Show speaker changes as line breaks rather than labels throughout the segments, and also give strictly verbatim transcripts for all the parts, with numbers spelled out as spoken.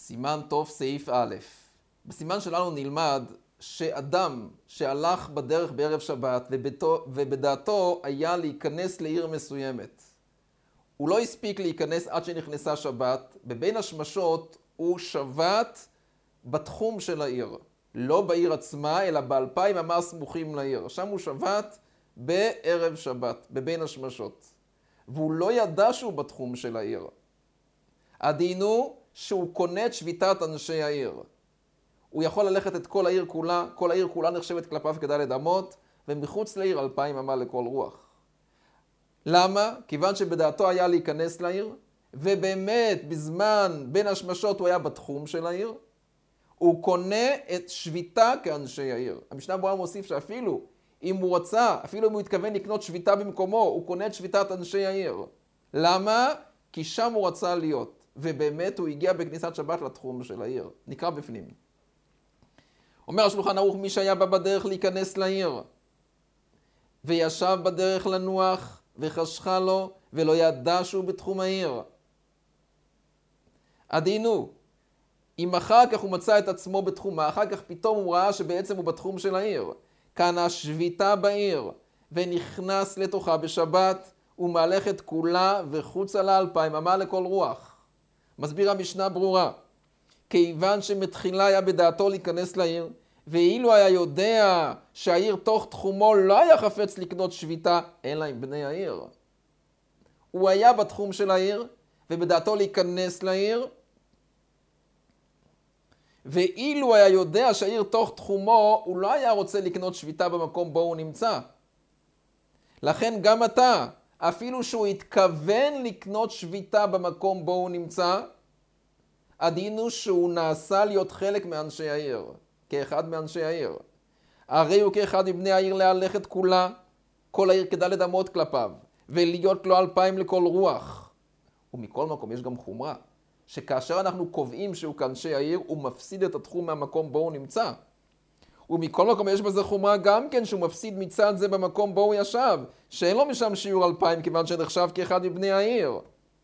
סימן טוב סעיף א'. בסימן שלנו נלמד שאדם שהלך בדרך בערב שבת וביתו, ובדעתו היה להיכנס לעיר מסוימת. הוא לא הספיק להיכנס עד שנכנסה שבת, בבין השמשות הוא שבת בתחום של העיר. לא בעיר עצמה, אלא באלפיים אמה סמוכים לעיר. שם הוא שבת בערב שבת, בבין השמשות. והוא לא ידע שהוא בתחום של העיר. הדין הוא שהוא קונה את שביתת אנשי העיר. הוא יכול ללכת את כל העיר כולה, כל העיר כולה נחשבת כלפיו כדלת אמות, ומחוץ לעיר אלפיים אמה לכל רוח. למה? כיוון שבדעתו היה להיכנס לעיר, ובאמת בזמן בין השמשות הוא היה בתחום של העיר, הוא קונה את שביתה כאנשי העיר. המשנה ברורה מוסיף שאפילו אם הוא רצה, אפילו אם הוא התכוון לקנות שביתה במקומו, הוא קונה את שביתת אנשי העיר. למה? כי שם הוא רצה להיות, ובאמת הוא הגיע בכניסת שבת לתחום של העיר. נקרא בפנים. אומר השולחן ערוך, מי שהיה בא בדרך להיכנס לעיר, וישב בדרך לנוח, וחשכה לו, ולא ידע שהוא בתחום העיר. הדין הוא, אם אחר כך הוא מצא את עצמו בתחומה, אחר כך פתאום הוא ראה שבעצם הוא בתחום של העיר. כאן השביתה בעיר, ונכנס לתוכה בשבת, ומהלך את כולה וחוצה לה אלפיים אמה לכל רוח. מסביר המשנה ברורה, כיוון שמתחילה היה בדעתו להיכנס לעיר, ואילו היה יודע שהעיר תוך תחומו לא היה חפץ לקנות שביתה, אלא עם בני העיר. הוא היה בתחום של העיר, ובדעתו להיכנס לעיר, ואילו היה יודע שהעיר תוך תחומו, הוא לא היה רוצה לקנות שביתה במקום בו הוא נמצא. לכן גם אתה, אפילו שהוא התכוון לקנות שביתה במקום בו הוא נמצא, הדין הוא שהוא נעשה להיות חלק מאנשי העיר, כאחד מאנשי העיר. הרי הוא כאחד מבני העיר להלך את כולה, כל העיר כדלת אמות כלפיו, ולהיות לו אלפיים לכל רוח. ומכל מקום יש גם חומרה, שכאשר אנחנו קובעים שהוא כאנשי העיר, הוא מפסיד את התחום מהמקום בו הוא נמצא. ומכל מקום יש בזה חומרה גם כן שהוא מפסיד מצד זה במקום בו הוא ישב, שאין לו משם שיעור אלפיים כיוון שנחשב כאחד מבני העיר.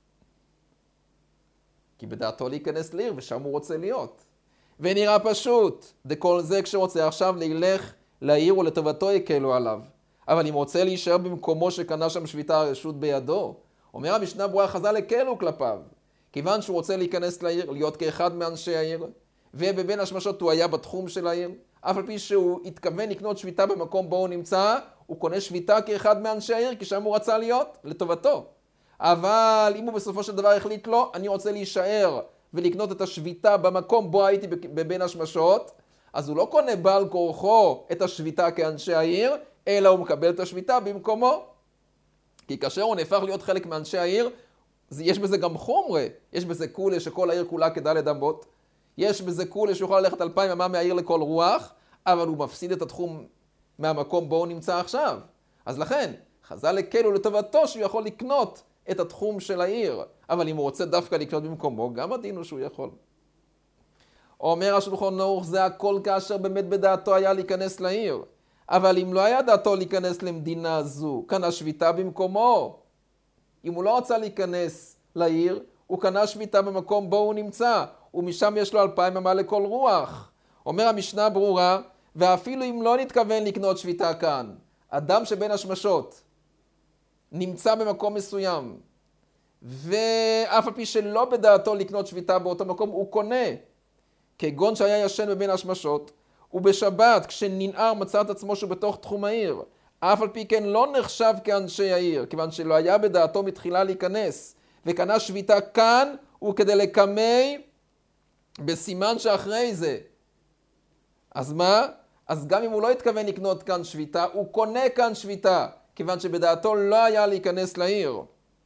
כי בדעתו להיכנס לעיר ושם הוא רוצה להיות. ונראה פשוט, דכל זה כשרוצה עכשיו ללך לעיר ולטובתו יקלו עליו. אבל אם רוצה להישאר במקומו שקנה שם שביתה הרשות בידו, אומר המשנה ברורה חז"ל הקלו כלפיו. כיוון שהוא רוצה להיכנס לעיר, להיות כאחד מאנשי העיר, ובבין השמשות הוא היה בתחום של העיר, אף על פי שהוא התכוון לקנות שביתה במקום בו הוא נמצא, הוא קונה שביתה כאחד מאנשי העיר, כי שם הוא רצה להיות, לטובתו. אבל אם הוא בסופו של דבר החליט לו, אני רוצה להישאר ולקנות את השביתה במקום בו הייתי בבין השמשות, אז הוא לא קונה בעל כורחו את השביתה כאנשי העיר, אלא הוא מקבל את השביתה במקומו. כי כאשר הוא נהפך להיות חלק מאנשי העיר, יש בזה גם חומרה, יש בזה כולה שכל העיר כולה כדלת אמות, יש בזה כולה שיוכל ללכת אלפיים אמה מהעיר לכל רוח, אבל הוא מפסיד את התחום מהמקום בו הוא נמצא עכשיו. אז לכן, חז"ל הקלו לטובתו שהוא יכול לקנות את התחום של העיר, אבל אם הוא רוצה דווקא לקנות במקומו, גם הדין הוא שהוא יכול. אומר השולחן ערוך, זה הכל כאשר באמת בדעתו היה להיכנס לעיר, אבל אם לא היה דעתו להיכנס למדינה זו, קנה שביתה במקומו. אם הוא לא רצה להיכנס לעיר, הוא קנה שביתה במקום בו הוא נמצא, ומשם יש לו אלפיים אמה לכל רוח. אומר המשנה ברורה, ואפילו אם לא נתכוון לקנות שביתה כאן, אדם שבין השמשות נמצא במקום מסוים, ואף על פי שלא בדעתו לקנות שביתה באותו מקום, הוא קונה. כגון שהיה ישן בבין השמשות, ובשבת כשננער מצא את עצמו שהוא בתוך תחום העיר, אף על פי כן לא נחשב כאנשי העיר, כיוון שלא היה בדעתו מתחילה להיכנס, וקנה שביתה כאן, הוא כדי לקמי בסימן שאחרי זה. אז מה? אז גם אם הוא לא התכוון לקנות כאן שביתה, הוא קונה כאן שביתה, כיוון שבדעתו לא היה להיכנס לעיר.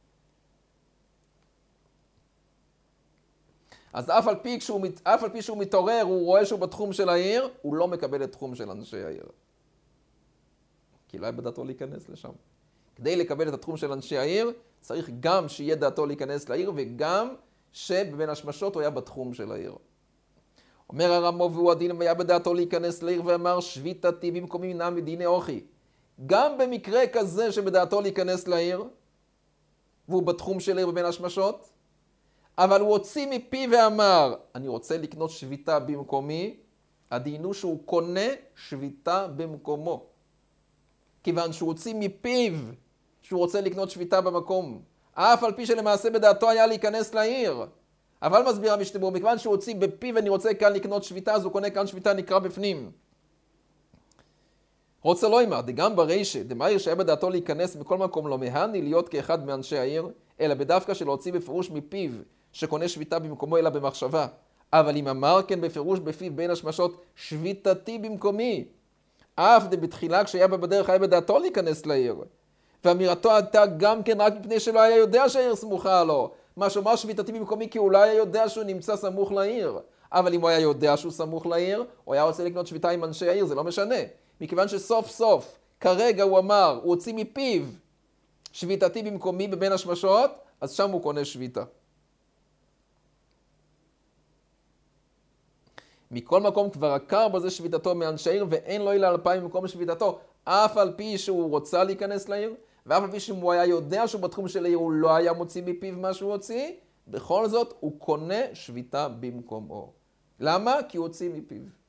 אז אף על פי, כשהוא, אף על פי שהוא מתעורר, הוא רואה שהוא בתחום של העיר, הוא לא מקבל את תחום של אנשי העיר. כי לא היה בדעתו להיכנס לשם. כדי לקבל את התחום של אנשי העיר, צריך גם שיהיה דעתו להיכנס לעיר, וגם שבבין השמשות הוא היה בתחום של העיר. אומר הרמו והוא הדין, והיה בדעתו להיכנס לעיר, ואמר שביתתי במקומי מנע מדיני אוכי. גם במקרה כזה שבדעתו להיכנס לעיר, והוא בתחום של עיר בבין השמשות, אבל הוא הוציא מפי ואמר, אני רוצה לקנות שביתה במקומי, הדין הוא שהוא קונה שביתה במקומו. כיוון שהוא הוציא מפיו שהוא רוצה לקנות שביתה במקום, אף על פי שלמעשה בדעתו היה להיכנס לעיר. אבל מסביר המשנה ברורה, מכיוון שהוא הוציא בפיו ואני רוצה כאן לקנות שביתה, אז הוא קונה כאן שביתה נקרא בפנים. רוצה לא אמר, דגם ברישא, דמאיר שהיה בדעתו להיכנס מכל מקום לא מהני להיות כאחד מאנשי העיר, אלא בדווקא שלהוציא בפירוש מפיו שקונה שביתה במקומו אלא במחשבה. אבל אם אמר כן בפירוש בפיו בין השמשות שביתתי במקומי, אף בתחילה כשהיה בדרך היה בדעתו להיכנס לעיר. ואמירתו הייתה גם כן רק מפני שלא היה יודע שהעיר סמוכה לו. מה שאומר שביתתי במקומי כי הוא לא היה יודע שהוא נמצא סמוך לעיר. אבל אם הוא היה יודע שהוא סמוך לעיר, הוא היה רוצה לקנות שביתה עם אנשי העיר, זה לא משנה. מכיוון שסוף סוף, כרגע הוא אמר, הוא הוציא מפיו שביתתי במקומי בבין השמשות, אז שם הוא קונה שביתה. מכל מקום כבר עקר בזה שביתתו מאנשי העיר, ואין לו אלא אלפיים במקום שביתתו, אף על פי שהוא רוצה להיכנס לעיר, ואף על פי שהוא היה יודע שהוא בתחום של העיר, הוא לא היה מוציא מפיו מה שהוא הוציא, בכל זאת הוא קונה שביתה במקומו. למה? כי הוא הוציא מפיו.